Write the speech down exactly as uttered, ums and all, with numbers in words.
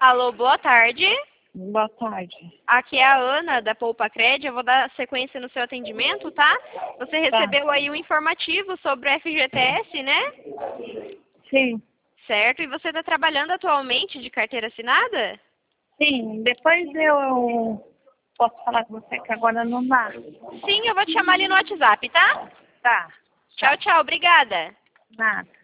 Alô, boa tarde. Boa tarde. Aqui é a Ana, da Poupa Cred. Eu vou dar sequência no seu atendimento, tá? Você recebeu Tá. aí um informativo sobre o F G T S, né? Sim. Certo. E você está trabalhando atualmente de carteira assinada? Sim, depois eu posso falar com você que agora não dá. Sim, eu vou te chamar ali no WhatsApp, tá? Tá. Tchau, tchau. Obrigada. Nada.